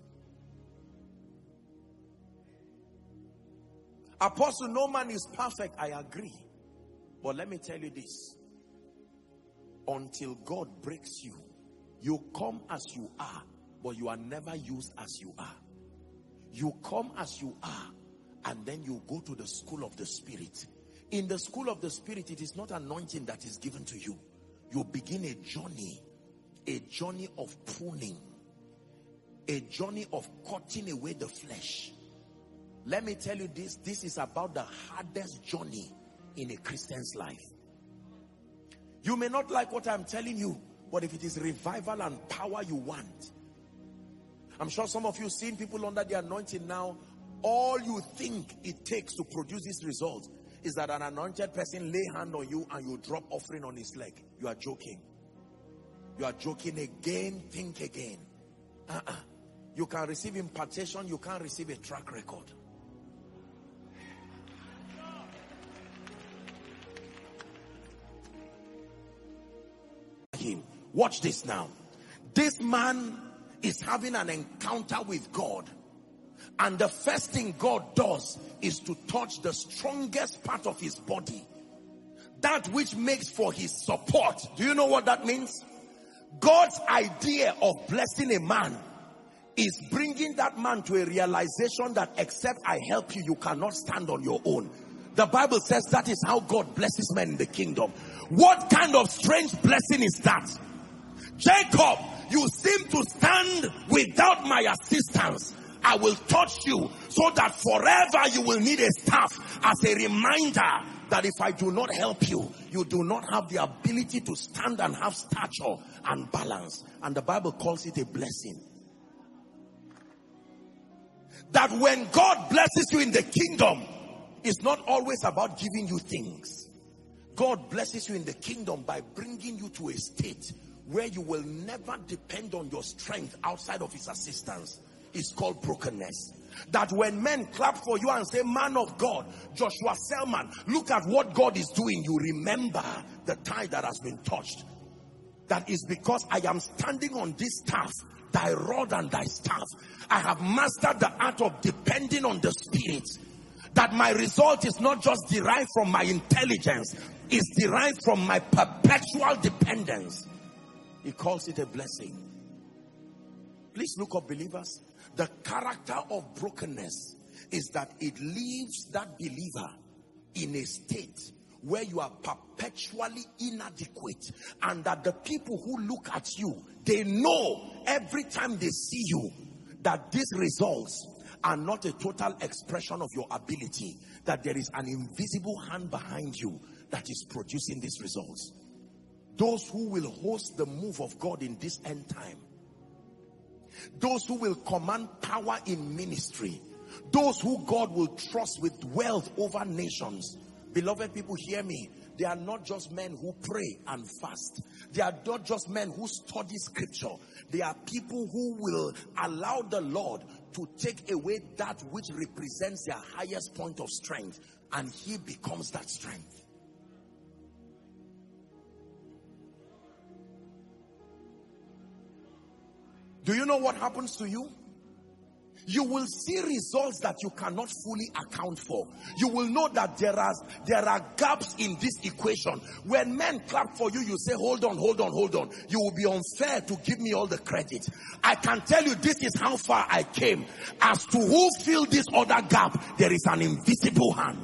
Apostle, no man is perfect. I agree. But let me tell you this. Until God breaks you, you come as you are, but you are never used as you are. You come as you are, and then you go to the school of the Spirit. In the school of the Spirit, it is not anointing that is given to you. You begin a journey of pruning, a journey of cutting away the flesh. Let me tell you this is about the hardest journey in a Christian's life. You may not like what I'm telling you, but if it is revival and power you want, I'm sure some of you seen people under the anointing now. All you think it takes to produce this result is that an anointed person lay hand on you and you drop offering on his leg. You are joking. You are joking again. Think again. You can receive impartation. You can't receive a track record. Watch this now. This man is having an encounter with God, and the first thing God does is to touch the strongest part of his body, that which makes for his support. Do you know what that means? God's idea of blessing a man is bringing that man to a realization that except I help you, you cannot stand on your own. The Bible says that is how God blesses men in the kingdom. What kind of strange blessing is that? Jacob, you seem to stand without my assistance. I will touch you so that forever you will need a staff as a reminder that if I do not help you, you do not have the ability to stand and have stature and balance. And the Bible calls it a blessing. That when God blesses you in the kingdom, it's not always about giving you things. God blesses you in the kingdom by bringing you to a state where you will never depend on your strength outside of his assistance. It's called brokenness. That when men clap for you and say, man of God, Joshua Selman, look at what God is doing, you remember the tie that has been touched. That is because I am standing on this staff, thy rod and thy staff. I have mastered the art of depending on the Spirit. That my result is not just derived from my intelligence, it's derived from my perpetual dependence. He calls it a blessing. Please look up, believers. The character of brokenness is that it leaves that believer in a state where you are perpetually inadequate, and that the people who look at you, they know every time they see you that these results are not a total expression of your ability, that there is an invisible hand behind you that is producing these results. Those who will host the move of God in this end time, those who will command power in ministry, those who God will trust with wealth over nations. Beloved people, hear me. They are not just men who pray and fast. They are not just men who study scripture. They are people who will allow the Lord to take away that which represents their highest point of strength, and he becomes that strength. Do you know what happens to you? You will see results that you cannot fully account for. You will know that there are gaps in this equation. When men clap for you, you say, hold on. You will be unfair to give me all the credit. I can tell you this is how far I came. As to who filled this other gap, there is an invisible hand.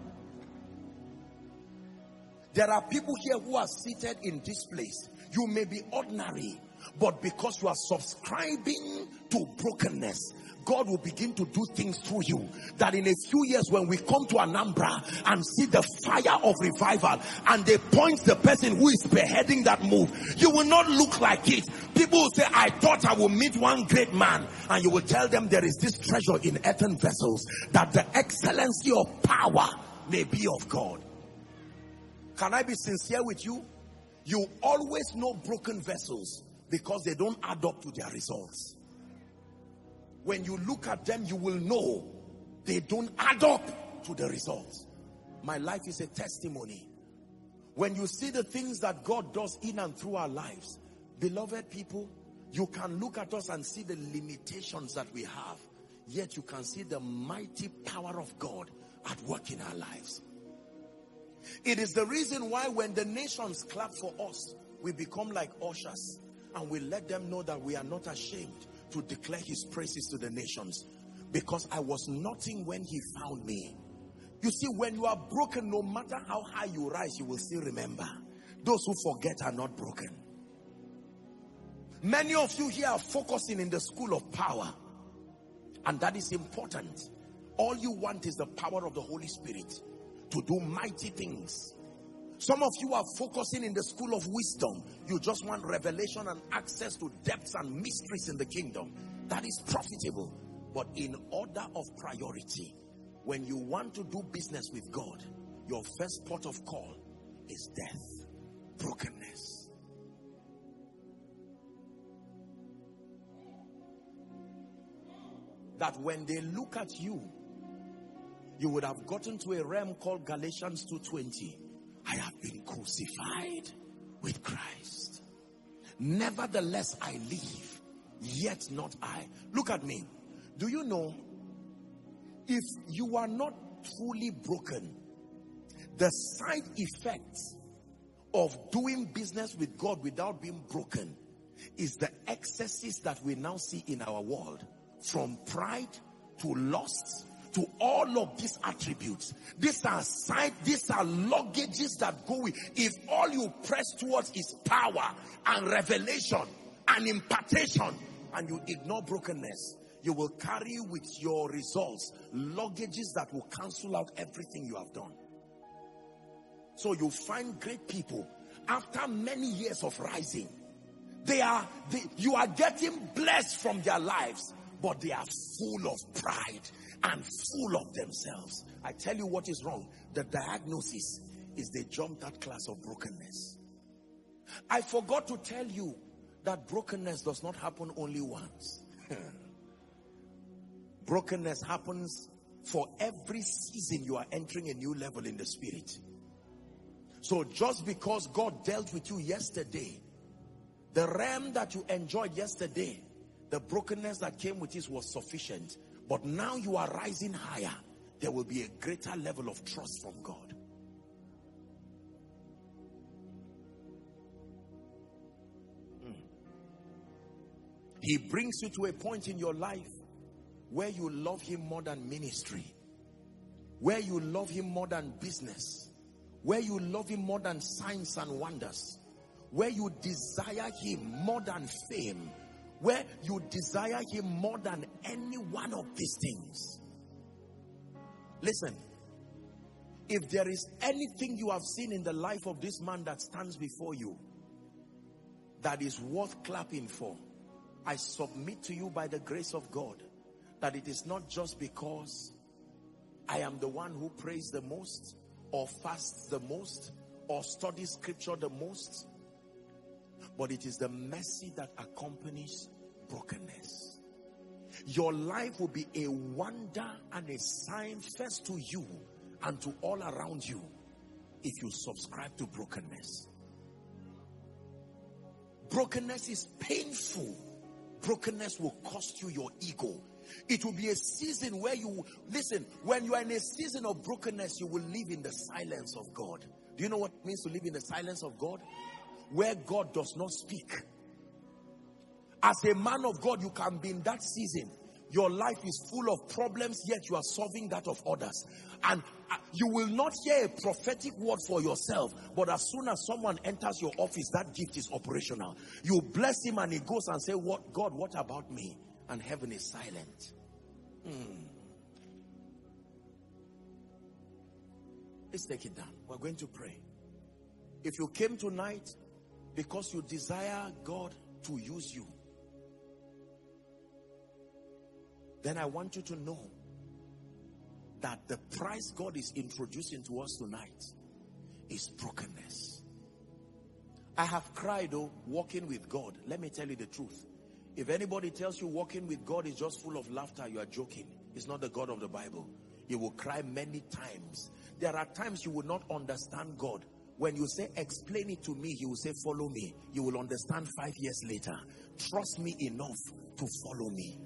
There are people here who are seated in this place. You may be ordinary, but because you are subscribing to brokenness, God will begin to do things through you, that in a few years when we come to Anambra and see the fire of revival and they point the person who is spearheading that move, you will not look like it. People will say, I thought I will meet one great man, and you will tell them there is this treasure in earthen vessels, that the excellency of power may be of God. Can I be sincere with you? You always know broken vessels because they don't add up to their results. When you look at them, you will know they don't add up to the results. My life is a testimony. When you see the things that God does in and through our lives, beloved people, you can look at us and see the limitations that we have, yet you can see the mighty power of God at work in our lives. It is the reason why when the nations clap for us, we become like ushers, and we let them know that we are not ashamed to declare his praises to the nations, because I was nothing when he found me. You see, when you are broken, no matter how high you rise, you will still remember. Those who forget are not broken. Many of you here are focusing in the school of power, and that is important. All you want is the power of the Holy Spirit to do mighty things. Some of you are focusing in the school of wisdom. You just want revelation and access to depths and mysteries in the kingdom. That is profitable. But in order of priority, when you want to do business with God, your first port of call is death, brokenness. That when they look at you, you would have gotten to a realm called Galatians 2:20. I have been crucified with Christ. Nevertheless I live, yet not I. Look at me. Do you know, if you are not truly broken, the side effects of doing business with God without being broken is the excesses that we now see in our world, from pride to lust to all of these attributes. These are luggages that go with. If all you press towards is power and revelation and impartation, and you ignore brokenness, you will carry with your results luggages that will cancel out everything you have done. So you find great people, after many years of rising, you are getting blessed from their lives, but they are full of pride and full of themselves. I tell you what is wrong. The diagnosis is they jumped that class of brokenness. I forgot to tell you that brokenness does not happen only once. Brokenness happens for every season you are entering a new level in the spirit. So just because God dealt with you yesterday, the realm that you enjoyed yesterday, the brokenness that came with it was sufficient. But now you are rising higher. There will be a greater level of trust from God. He brings you to a point in your life where you love him more than ministry, where you love him more than business, where you love him more than signs and wonders, where you desire him more than fame, where you desire him more than any one of these things. Listen, if there is anything you have seen in the life of this man that stands before you that is worth clapping for, I submit to you by the grace of God that it is not just because I am the one who prays the most, or fasts the most, or studies scripture the most, but it is the mercy that accompanies brokenness. Your life will be a wonder and a sign first to you and to all around you if you subscribe to brokenness. Brokenness is painful. Brokenness will cost you your ego. It will be a season where you, listen, when you are in a season of brokenness, you will live in the silence of God. Do you know what it means to live in the silence of God? Where God does not speak. As a man of God, you can be in that season. Your life is full of problems, yet you are solving that of others. And you will not hear a prophetic word for yourself, but as soon as someone enters your office, that gift is operational. You bless him and he goes and say, "What, God, what about me?" And heaven is silent. Let's take it down. We're going to pray. If you came tonight because you desire God to use you, then I want you to know that the price God is introducing to us tonight is brokenness. I have cried, walking with God. Let me tell you the truth. If anybody tells you walking with God is just full of laughter, you are joking. It's not the God of the Bible. You will cry many times. There are times you will not understand God. When you say, "Explain it to me," he will say, "Follow me." You will understand 5 years later. Trust me enough to follow me.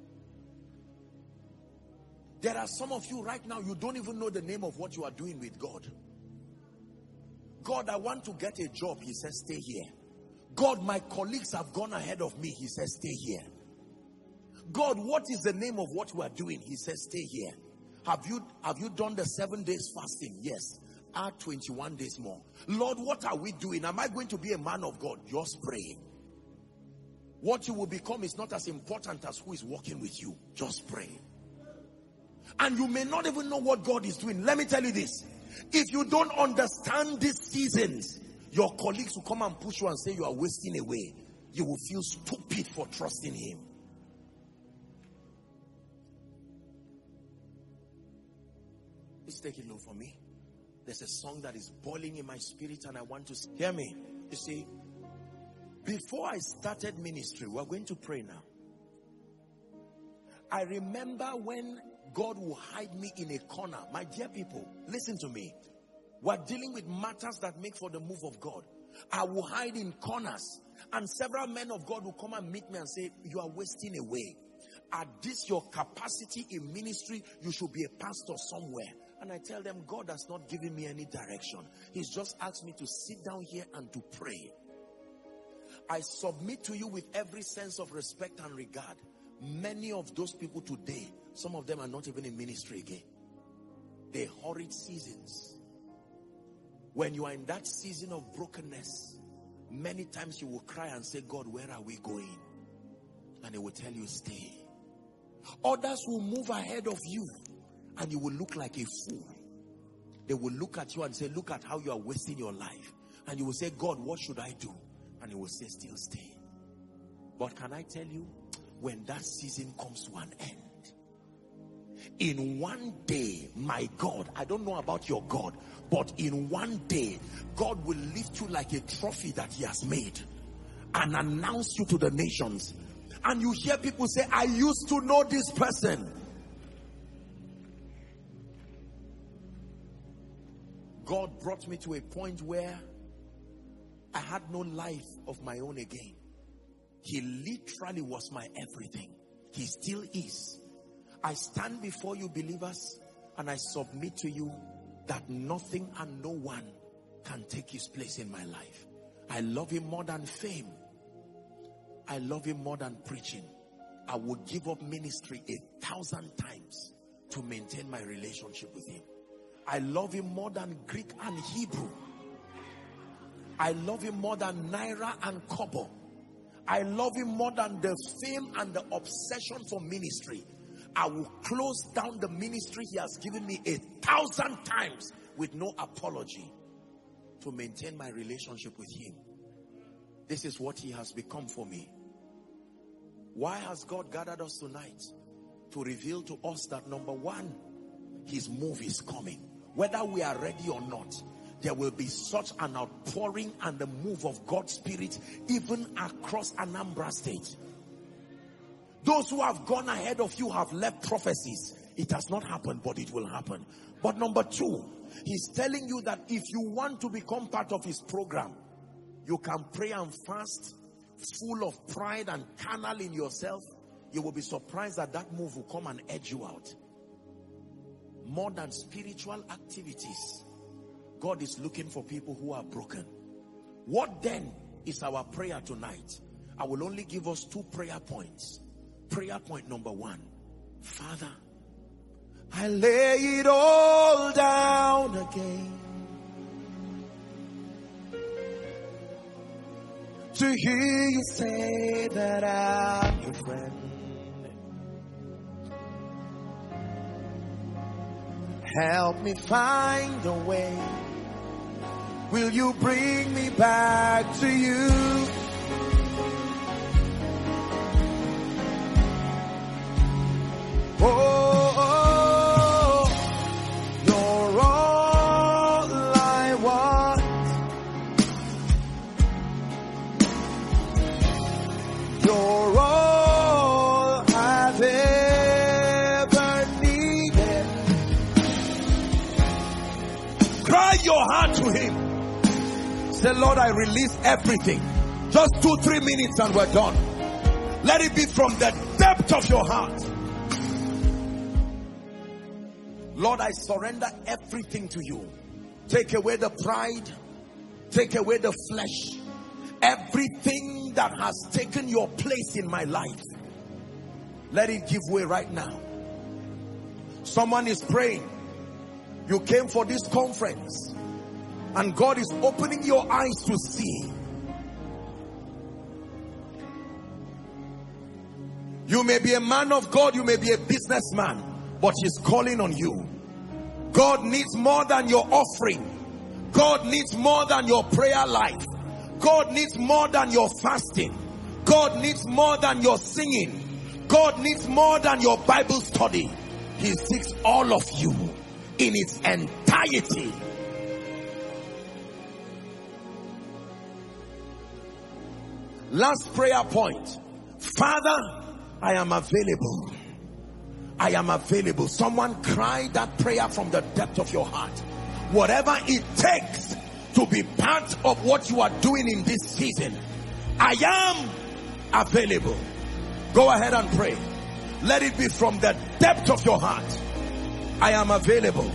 There are some of you right now, you don't even know the name of what you are doing with God. God, I want to get a job. He says, "Stay here." God, my colleagues have gone ahead of me. He says, "Stay here." God, what is the name of what you are doing? He says, "Stay here." Have you done the 7 days fasting? Yes. Add 21 days more. Lord, what are we doing? Am I going to be a man of God? Just pray. What you will become is not as important as who is walking with you. Just pray. And you may not even know what God is doing. Let me tell you this. If you don't understand these seasons, your colleagues will come and push you and say you are wasting away. You will feel stupid for trusting him. Please take it low for me. There's a song that is boiling in my spirit and I want to hear me. You see, before I started ministry, we're going to pray now. I remember when God will hide me in a corner. My dear people, listen to me. We're dealing with matters that make for the move of God. I will hide in corners and several men of God will come and meet me and say, "You are wasting away. At this your capacity in ministry, you should be a pastor somewhere." And I tell them, God has not given me any direction. He's just asked me to sit down here and to pray. I submit to you with every sense of respect and regard. Many of those people today, some of them are not even in ministry again. They're horrid seasons. When you are in that season of brokenness, many times you will cry and say, "God, where are we going?" And he will tell you, "Stay." Others will move ahead of you and you will look like a fool. They will look at you and say, "Look at how you are wasting your life." And you will say, "God, what should I do?" And he will say, "Still stay." But can I tell you, when that season comes to an end, in one day, my God, I don't know about your God, but in one day, God will lift you like a trophy that he has made and announce you to the nations. And you hear people say, "I used to know this person." God brought me to a point where I had no life of my own again. He literally was my everything. He still is. I stand before you, believers, and I submit to you that nothing and no one can take his place in my life. I love him more than fame. I love him more than preaching. I would give up ministry 1,000 times to maintain my relationship with him. I love him more than Greek and Hebrew. I love him more than naira and kobo. I love him more than the fame and the obsession for ministry. I will close down the ministry he has given me 1,000 times with no apology to maintain my relationship with him. This is what he has become for me. Why has God gathered us tonight? To reveal to us that, number one, his move is coming. Whether we are ready or not, there will be such an outpouring and the move of God's Spirit even across Anambra State. Those who have gone ahead of you have left prophecies. It has not happened, but it will happen. But number two, he's telling you that if you want to become part of his program, you can pray and fast, full of pride and carnal in yourself. You will be surprised that that move will come and edge you out. More than spiritual activities, God is looking for people who are broken. What then is our prayer tonight? I will only give us 2 prayer points. Prayer point number 1. Father, I lay it all down again to hear you say that I'm your friend. Help me find a way. Will you bring me back to you? Oh, you're all I want. You're all I've ever needed. Cry your heart to him. Say, Lord, I release everything. Just 2-3 minutes and we're done. Let it be from the depth of your heart. Lord, I surrender everything to you. Take away the pride. Take away the flesh. Everything that has taken your place in my life, let it give way right now. Someone is praying. You came for this conference and God is opening your eyes to see. You may be a man of God, you may be a businessman, but he's calling on you. God needs more than your offering. God needs more than your prayer life. God needs more than your fasting. God needs more than your singing. God needs more than your Bible study. He seeks all of you in its entirety. Last prayer point. Father, I am available. I am available. Someone cry that prayer from the depth of your heart. Whatever it takes to be part of what you are doing in this season, I am available. Go ahead and pray. Let it be from the depth of your heart. I am available.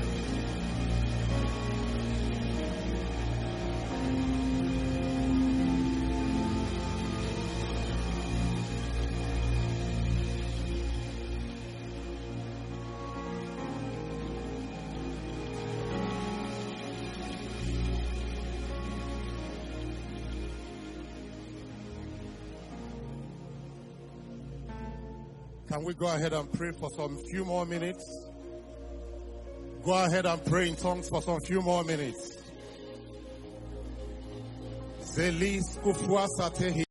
Can we go ahead and pray for some few more minutes? Go ahead and pray in tongues for some few more minutes.